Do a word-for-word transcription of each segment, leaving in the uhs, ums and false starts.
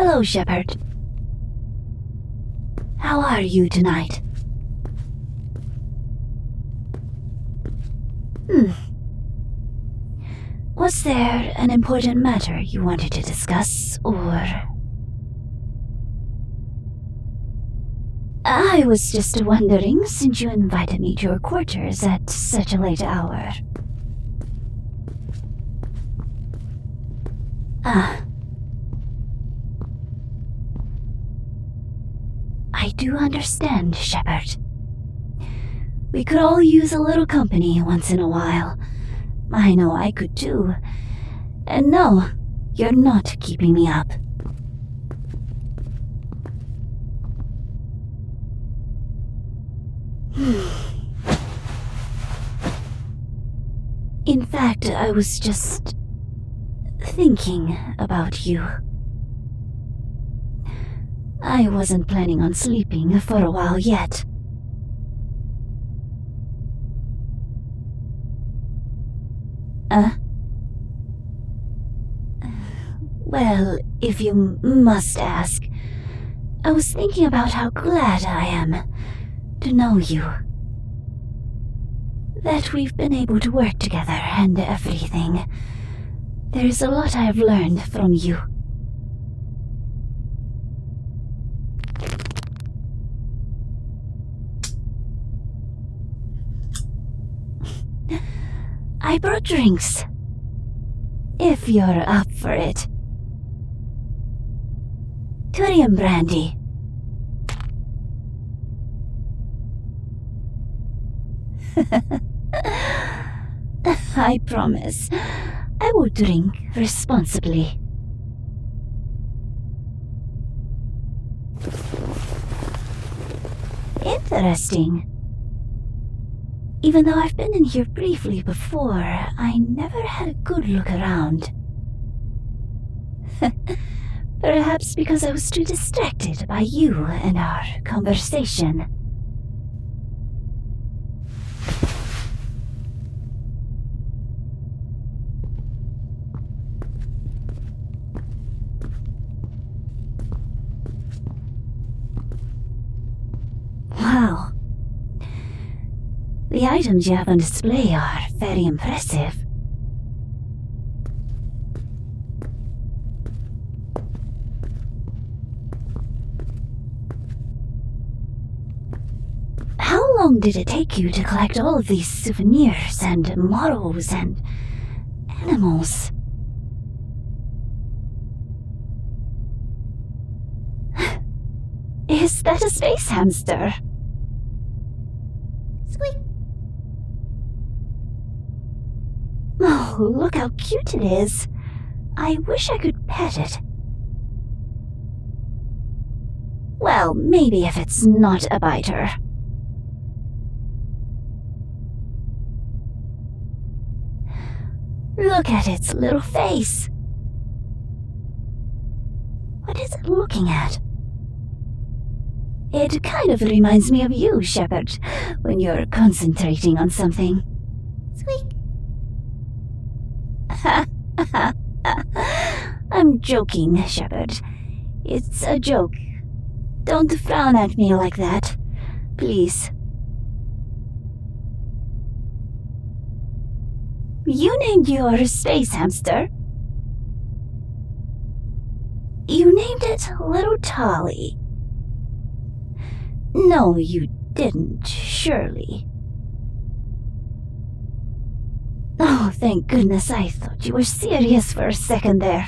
Hello, Shepard. How are you tonight? Hmm. Was there an important matter you wanted to discuss, or... I was just wondering, since you invited me to your quarters at such a late hour. Ah. I do understand, Shepard. We could all use a little company once in a while. I know I could too. And no, you're not keeping me up. In fact, I was just thinking about you. I wasn't planning on sleeping for a while yet. Uh? Well, if you must ask, I was thinking about how glad I am to know you. That we've been able to work together and everything. There's a lot I've learned from you. I brought drinks. If you're up for it. Turium brandy. I promise, I will drink responsibly. Interesting. Even though I've been in here briefly before, I never had a good look around. Perhaps because I was too distracted by you and our conversation. Wow. The items you have on display are very impressive. How long did it take you to collect all of these souvenirs and models and animals? Is that a space hamster? Squeak. Oh, look how cute it is. I wish I could pet it. Well, maybe if it's not a biter. Look at its little face. What is it looking at? It kind of reminds me of you, Shepard, when you're concentrating on something. Squeak. I'm joking, Shepard. It's a joke. Don't frown at me like that, please. You named your space hamster? You named it Little Tolly. No, you didn't, surely. Oh, thank goodness, I thought you were serious for a second there.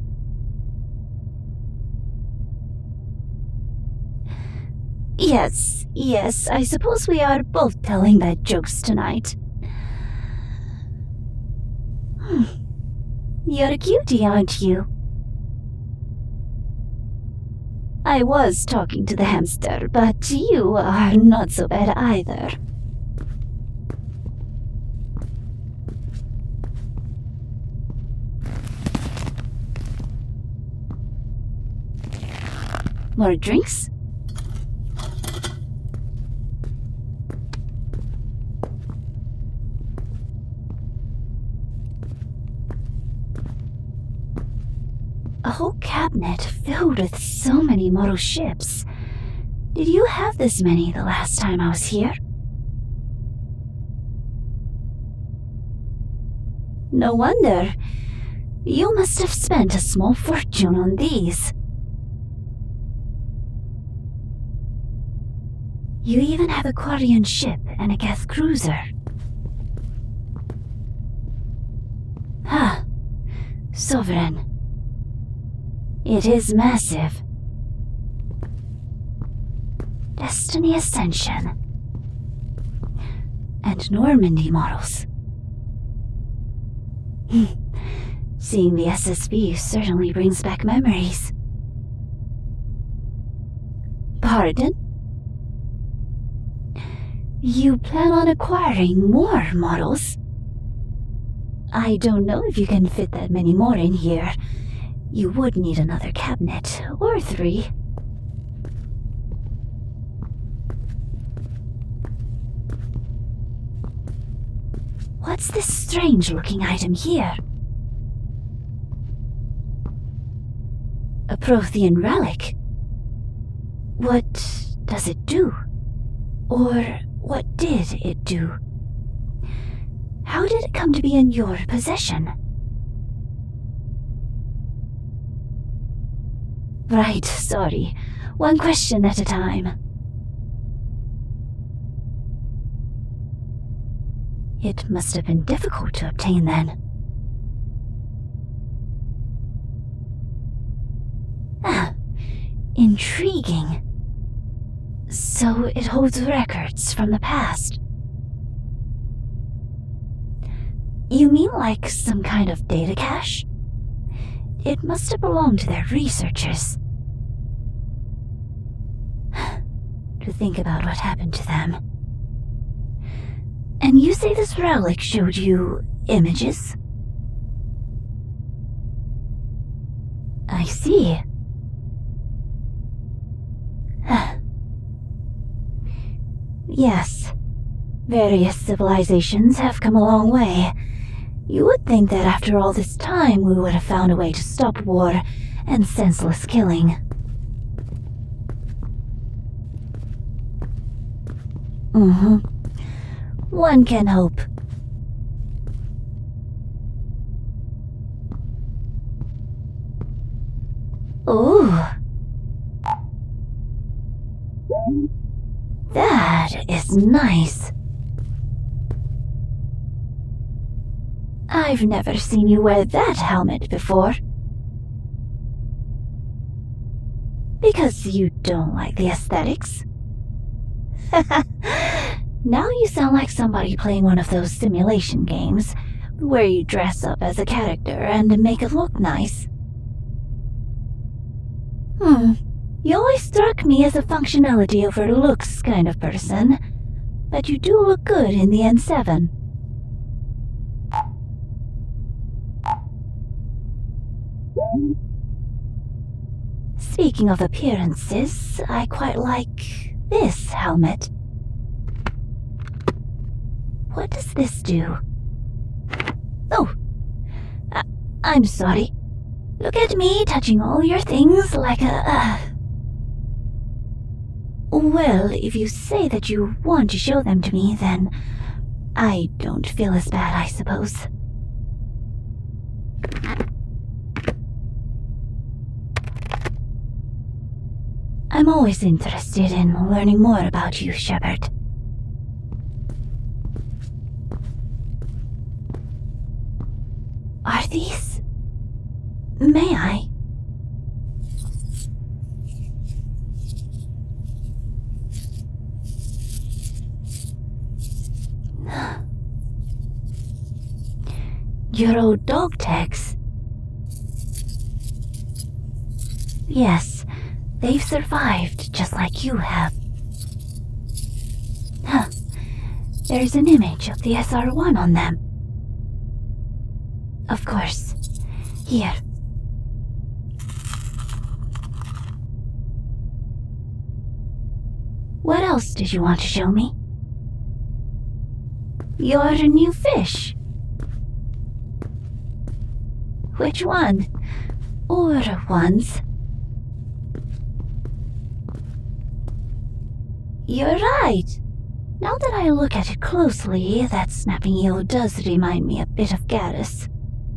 Yes, yes, I suppose we are both telling bad jokes tonight. Hmm. You're a cutie, aren't you? I was talking to the hamster, but you are not so bad either. More drinks? whole cabinet filled with so many model ships. Did you have this many the last time I was here? No wonder. You must have spent a small fortune on these. You even have a Quarian ship and a Geth cruiser. Ah, Sovereign. It is massive. Destiny Ascension. And Normandy models. Seeing the S S V certainly brings back memories. Pardon? You plan on acquiring more models? I don't know if you can fit that many more in here. You would need another cabinet, or three. What's this strange-looking item here? A Prothean relic? What does it do? Or what did it do? How did it come to be in your possession? Right, sorry. One question at a time. It must have been difficult to obtain then. Ah, intriguing. So it holds records from the past. You mean like some kind of data cache? It must have belonged to their researchers. To think about what happened to them. And you say this relic showed you images? I see. Yes, various civilizations have come a long way. You would think that after all this time we would have found a way to stop war and senseless killing. Mm-hmm. One can hope. Ooh. That is nice. I've never seen you wear that helmet before. Because you don't like the aesthetics? Now you sound like somebody playing one of those simulation games where you dress up as a character and make it look nice. Hmm. You always struck me as a functionality over looks kind of person, but you do look good in the N seven. Speaking of appearances, I quite like this helmet. What does this do? Oh, I- I'm sorry. Look at me touching all your things like a... Uh... Well, if you say that you want to show them to me, then I don't feel as bad, I suppose. I'm always interested in learning more about you, Shepard. Are these... May I? Your old dog tags. Yes, they've survived just like you have. Huh. There's an image of the S R one on them. Of course. Here. What else did you want to show me? Your new fish. Which one? Or once. You're right. Now that I look at it closely, that snapping eel does remind me a bit of Garrus.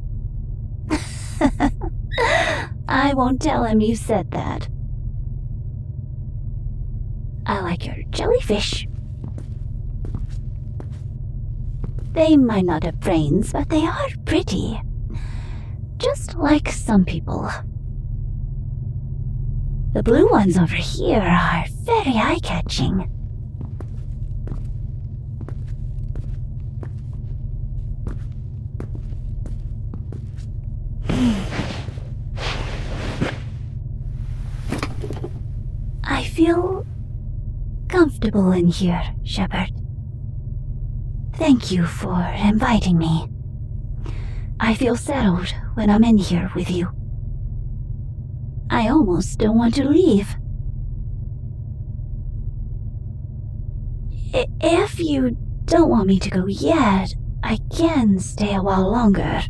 I won't tell him you said that. I like your jellyfish. They might not have brains, but they are pretty. Just like some people. The blue ones over here are very eye-catching. I feel comfortable in here, Shepard. Thank you for inviting me. I feel settled when I'm in here with you. I almost don't want to leave. I- if you don't want me to go yet, I can stay a while longer.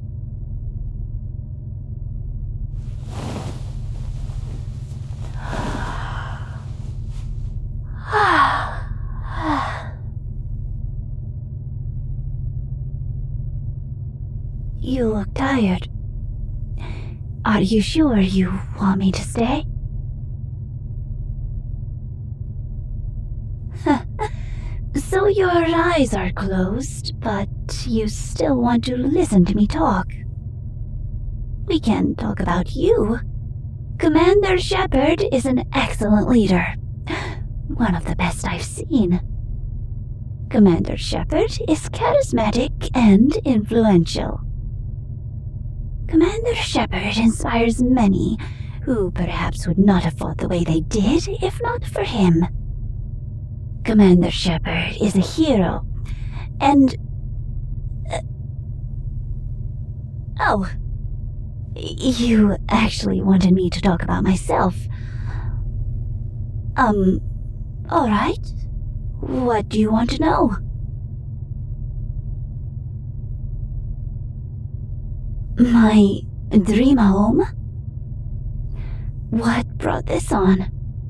You look tired. Are you sure you want me to stay? So your eyes are closed, but you still want to listen to me talk. We can talk about you. Commander Shepard is an excellent leader. One of the best I've seen. Commander Shepard is charismatic and influential. Commander Shepard inspires many who perhaps would not have fought the way they did if not for him. Commander Shepard is a hero, and... Uh, oh, you actually wanted me to talk about myself. Um, alright. What do you want to know? My dream home? What brought this on?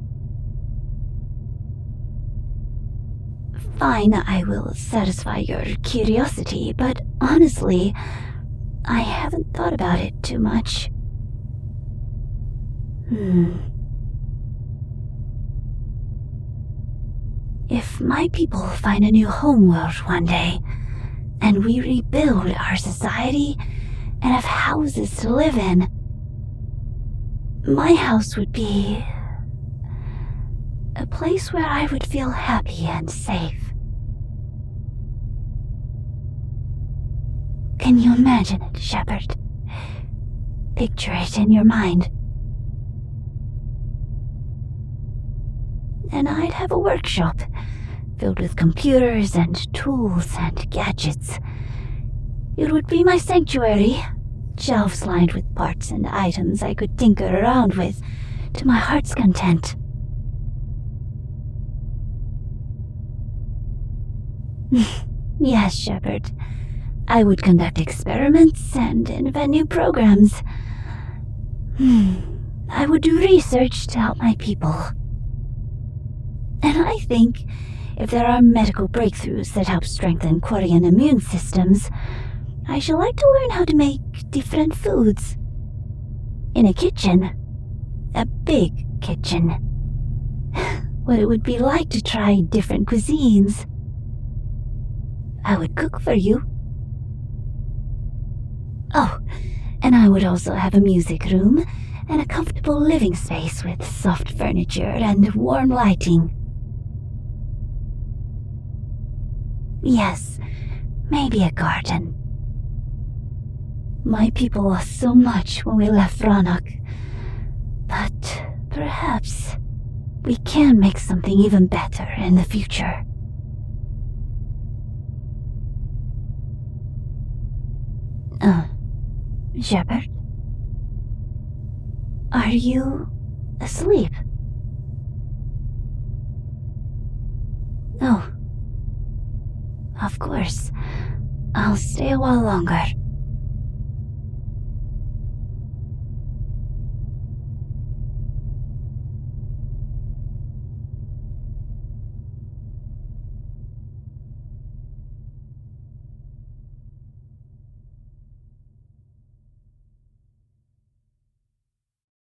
Fine, I will satisfy your curiosity, but honestly, I haven't thought about it too much. Hmm. If my people find a new homeworld one day, and we rebuild our society and have houses to live in, my house would be a place where I would feel happy and safe. Can you imagine it, Shepard? Picture it in your mind. And I'd have a workshop filled with computers and tools and gadgets. It would be my sanctuary, shelves lined with parts and items I could tinker around with to my heart's content. Yes, Shepard. I would conduct experiments and invent new programs. Hmm. I would do research to help my people. And I think if there are medical breakthroughs that help strengthen Quarian immune systems, I shall like to learn how to make different foods. In a kitchen. A big kitchen. What it would be like to try different cuisines. I would cook for you. Oh, and I would also have a music room and a comfortable living space with soft furniture and warm lighting. Yes, maybe a garden. My people lost so much when we left Rannoch, but perhaps we can make something even better in the future. Uh, Shepard? Are you asleep? Oh. Of course. I'll stay a while longer.